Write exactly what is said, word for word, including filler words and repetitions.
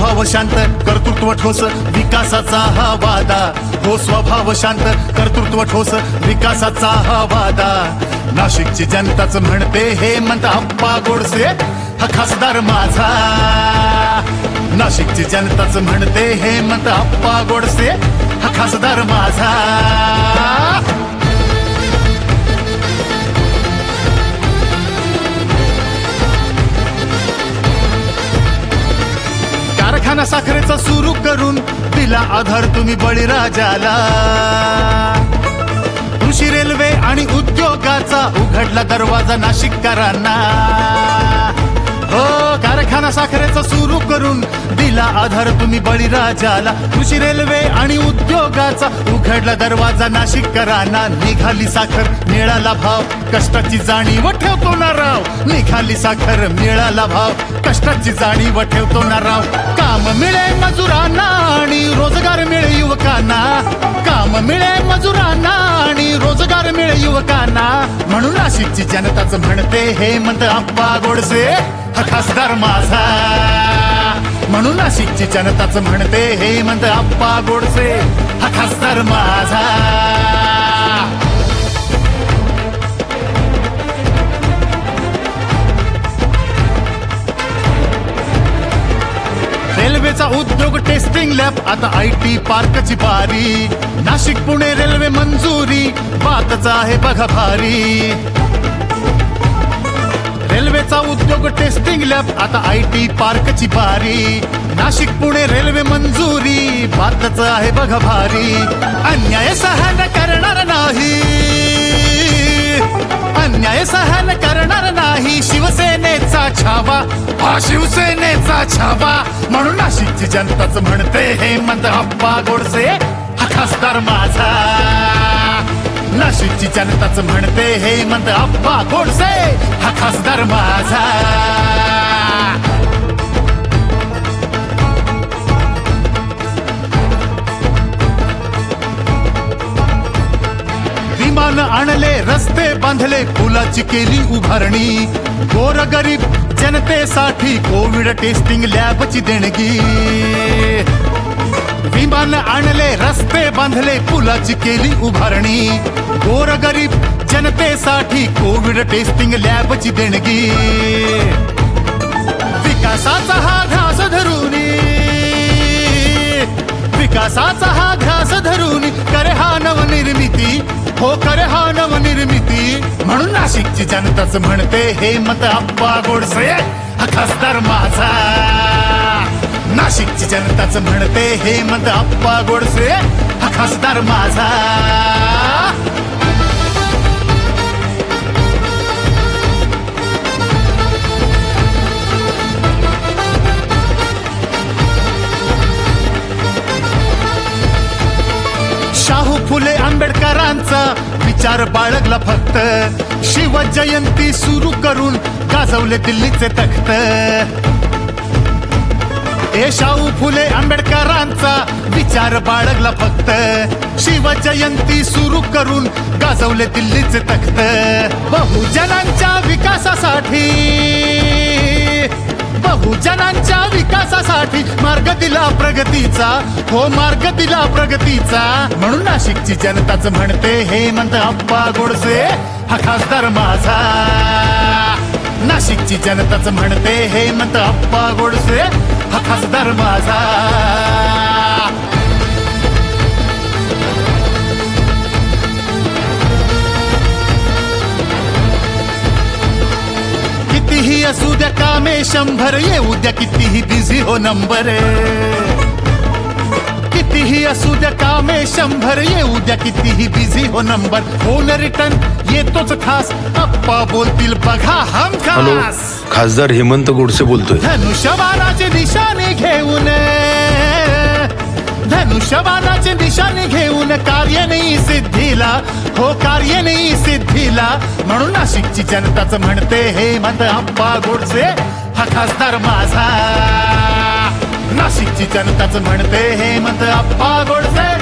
स्वभाव शांत कर्तृत्व ठोस विकासाचा हा वादा, हो स्वभाव शांत कर्तृत्व ठोस विकासाचा हा वादा. नाशिकची जनताच म्हणते हेमंत आप्पा गोडसे हा खासदार माझा. नाशिकची जनताच म्हणते हेमंत आप्पा गोडसे हा खासदार माझा. कारखाना साखरेचा सुरू करून दिला आधार तुम्ही बळीराजाला. कृषी रेल्वे आणि उद्योगाचा उघडला दरवाजा नाशिककरांना. हो कारखाना साखरेचा सुरू करून दिला आधार तुम्ही बळीराजाला. कृषी रेल्वे आणि उद्योगाचा उघडला दरवाजा नाशिककरांना. निघाली साखर मिळाला भाव कष्टाची जाणीव ठेवतो ना राव. निघाली साखर मिळाला भाव कष्टाची जाणीव ठेवतो ना राव. काम मिळे मजुरांना आणि रोजगार मिळे युवकांना. काम मिळे मजुरांना आणि रोजगार मिळे युवकांना. म्हणून नाशिकची जनताच म्हणते हेमंत आप्पा गोडसे हा खासदार माझा. म्हणून नाशिकची जनताच म्हणते हेमंत आप्पा गोडसे हा खासदार माझा. रेल्वेचा उद्योग टेस्टिंग लॅब आता आय टी पार्कची बारी. नाशिक पुणे रेल्वे मंजुरी बातच आहे बघा भारी. रेल्वेचा उद्योग टेस्टिंग लॅब आता आय टी पार्कची बारी. नाशिक पुणे रेल्वे मंजुरी बातच आहे बघा भारी. अन्याय सहन करणार नाही, अन्याय सहन करणार नाही शिवसेनेचा छावा, हा शिवसेनेचा छावा. म्हणून नाशिकची जनताच म्हणते हेमंत आप्पा गोडसे हा खासदार माझा. नाशिकची जनताच म्हणते हेमंत आप्पा गोडसे हा खासदार माझा. विमान आणले रस्ते बांधले पुलाची केली उभारणी. गोरगरीब जनतेसाठी कोविड टेस्टिंग लॅबची देणगी. विमान आणले रस्ते बांधले पुलाची केली उभारणी. गोरगरीब जनतेसाठी कोविड टेस्टिंग लॅबची देणगी. विकासाचा हा ध्यास धरून विकासाचा हा ध्यास धरून करे हा नवनिर्मिती, हो करे हा नवनिर्मिती. म्हणून नाशिकची जनताच म्हणते हेमंत आप्पा गोडसे हा खासदार माझा. नाशिकची जनताच म्हणते हेमंत आप्पा गोडसे हा खासदार माझा. शाहू फुले आंबेडकरांचा विचार बाळगला फक्त. शिवजयंती सुरू करून गाजवले दिल्लीचे तख्त. हे शाहू फुले आंबेडकरांचा विचार बाळगला फक्त. शिवजयंती सुरू करून गाजवले दिल्लीचे तख्त. बहुजनांच्या विकासासाठी बहुजनांच्या विकासासाठी मार्ग दिला प्रगतीचा, हो मार्ग दिला प्रगतीचा. म्हणून नाशिकची जनताच म्हणते हेमंत आप्पा गोडसे हा खासदार माझा. नाशिकची जनताच म्हणते हेमंत आप्पा गोडसे हा खासदार माझा. कितीही असू द्या कामे शंभर, येऊ द्या कितीही बिझी हो नंबर. कितीही असू द्या कामे शंभर, येऊ द्या कितीही बिझी हो नंबर. फोन रिटर्न येतोच खास, आप्पा बोलतील बघा हमखास. खासदार हेमंत गोडसे बोलतोय. धनुष्यबाणाचे निशाणे घेऊन धनुष्यबाणाचे निशाणे घेऊन कार्य नाही सिद्धीला, हो कार्य नाही सिद्धीला. म्हणून नाशिकची जनताच म्हणते हेमंत आप्पा गोडसे हा खासदार माझा. नाशिकची जनताच म्हणते हेमंत आप्पा गोडसे